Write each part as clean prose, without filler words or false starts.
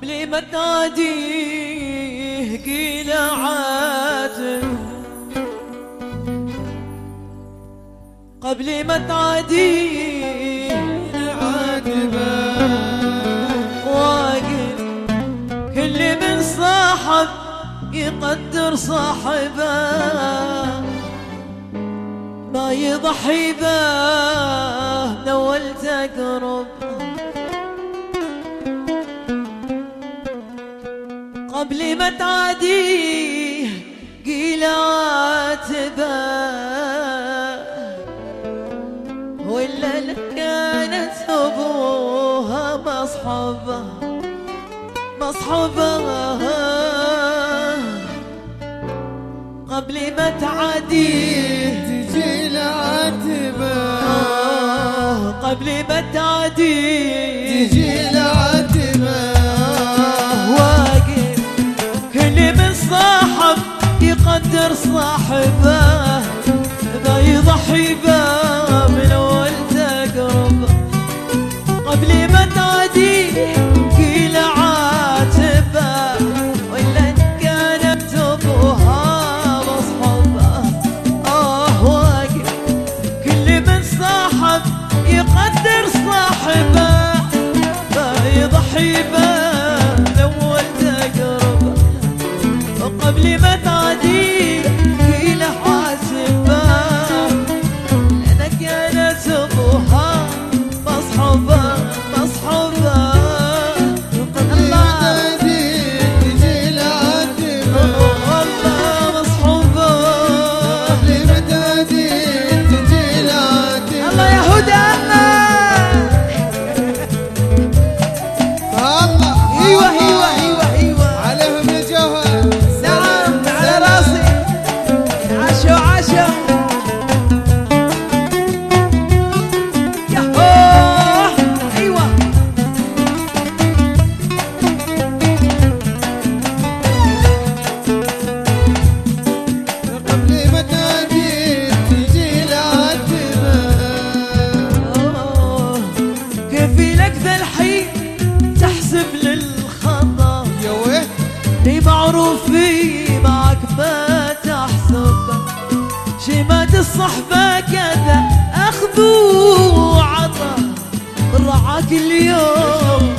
قبل ما تناديه قيل عاتب، قبل ما تعاديه عاتبه، واقف كل من صاحب يقدر صاحبه، ما يضحي به من اول تقرب، قبل ما تعاديه قيل عاتبه، ولا لك كانت ابوها مصحبه مصحبه، قبل ما تعاديه تجي العاتبه، قبل ما تعاديه تجي العاتبه، واقف كل من صاحب يقدر صاحبه، ما يضحي به من اول تقرب، قبل ما تعاديه قيل عاتبه، ولا كانت ابوها مصحبه، واقف كل من صاحب يقدر صاحبه، ما يضحي به من اول تقرب، وقبل ما تعاديه قيل حاسبه، لأنها كانت ابوها مصحبه مصحبه، قبل ما تعاديه تجي العاتبه، والله مصحبه، قبل ما تعاديه تجي العاتبه. الله يا هدى الله ايوه ايوه ايوه ايوه عليهم يا جوهر. نعم على راسي، عاشوا عاشوا ياهو ايوه قبل ما تعاديه تجي العاتبه، كيف لك ذا الحين تحسب للخطا، يا ويه لي معروف في معك ما تحسب، شمات الصحبة كذا أخذ وعطا، رعاك اليوم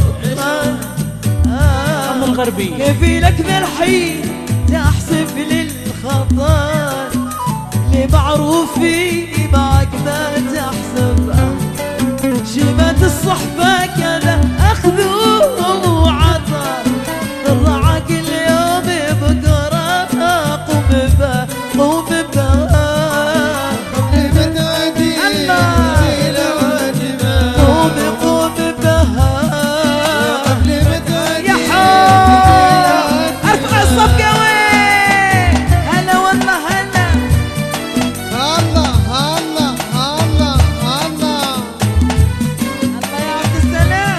الغربي كيف لك ذا الحين تحسب للخطا، لي معروف في معك ما تحسب، شمات الصحبة كذا أخذ وعطا، رعاك اليوم بكرة قوم به قوم به، قبل ما تعاديه تجي العاتبه، قوم قوم به، قبل ما تعاديه يا تجي حو العاتبه. ارفع الصفقة وين، هلا والله هلا، الله الله الله الله الله يا عبد السلام.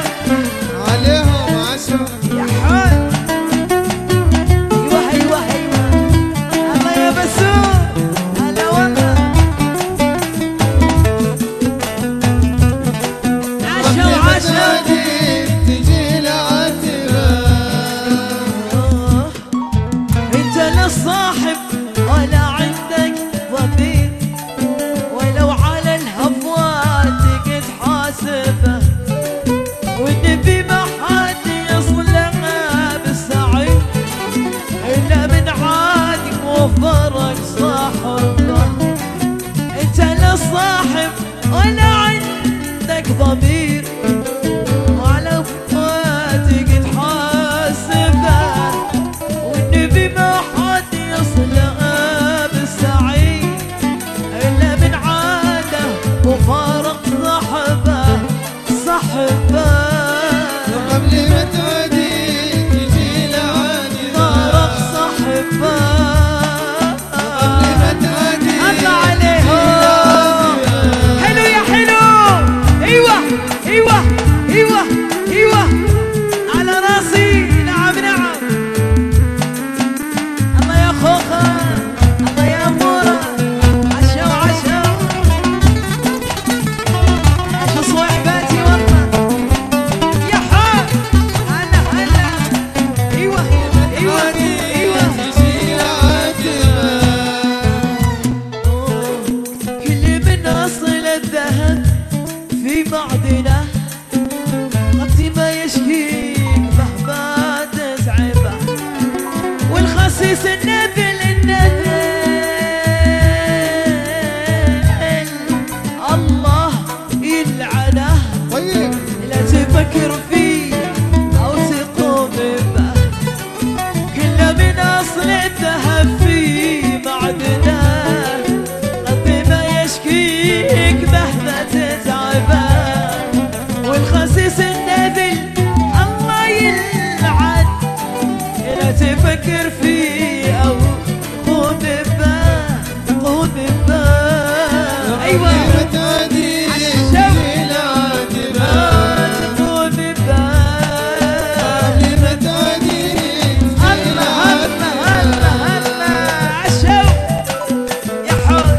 ايوه تعدي عالشوق تجي العاتبة تطول ببال قبل ما تعدي تجي الله الله الله الله عالشوق يا حر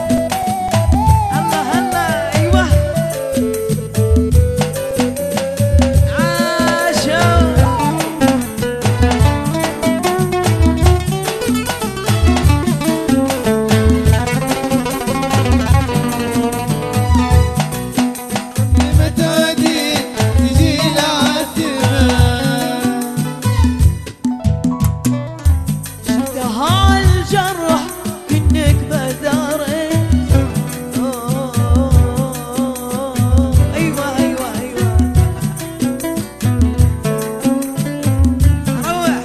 الله الله ايوه عالشوق ما تعدي تجي العاتبة انتهى الجرح كأنك ما دريت ايوه ايوه ايوه روح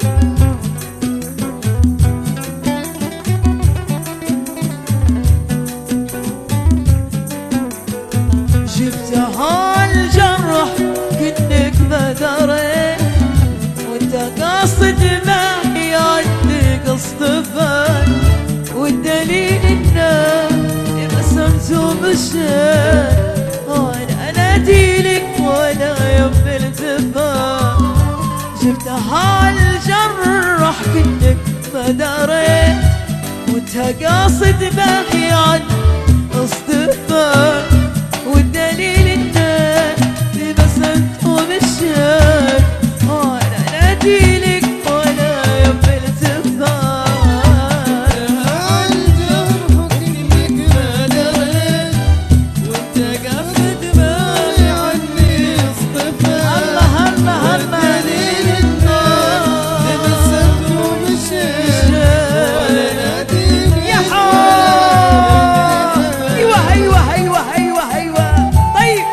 جبتها الجرح كأنك ما دريت وانت قاصد ما يعدي قصد فان والدليل انه رسمت ومشيت وانا اناديلك ولا يوم التفات جبتها الجرح كأنك ما دريت وانت قاصد ما يعدي قصد فان والدليل انه بسمت ومشيت وانا اناديلك ولا يوم التفات الجرح كأنك ما دريت وانت قاصد ما عني اصطفى الله الله الله والدليل انك تبسمت ومشيت ولا ناديني يا حار ايوه ايوه ايوه ايوه ايوه طيب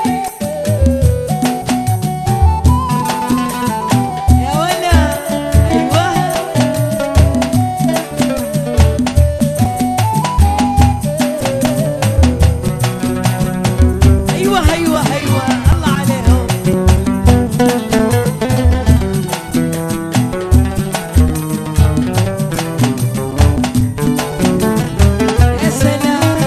يا ولا ايوه ايوه ايوه ايوه الله عليهم يا سلام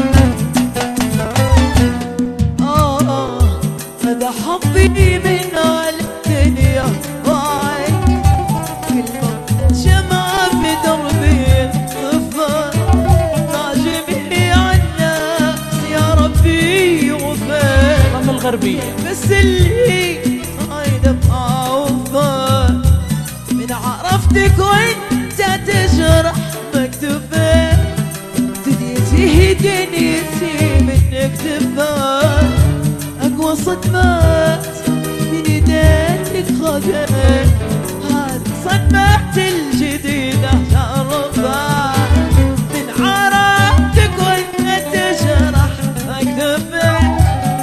هذا حبي من الدنيا وعيك كل ما شمعة في دربي طفى ناجمي عنا يا ربي وفين من الغربية بس اللي صايد بعوفة من عرفتك وانت تجرح مكتوفين دنيتي دنيتي منك تفان اقوى صدمات من ايديك خذت هذه صدمات الجديدة تعرفها من عرفتك وانت تجرح مكتوفين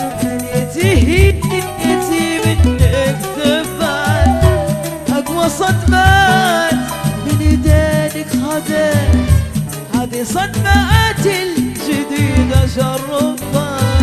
دنيتي منك تفان اقوى صدمات من ايديك خذت هذه صدمات الجديدة شرفها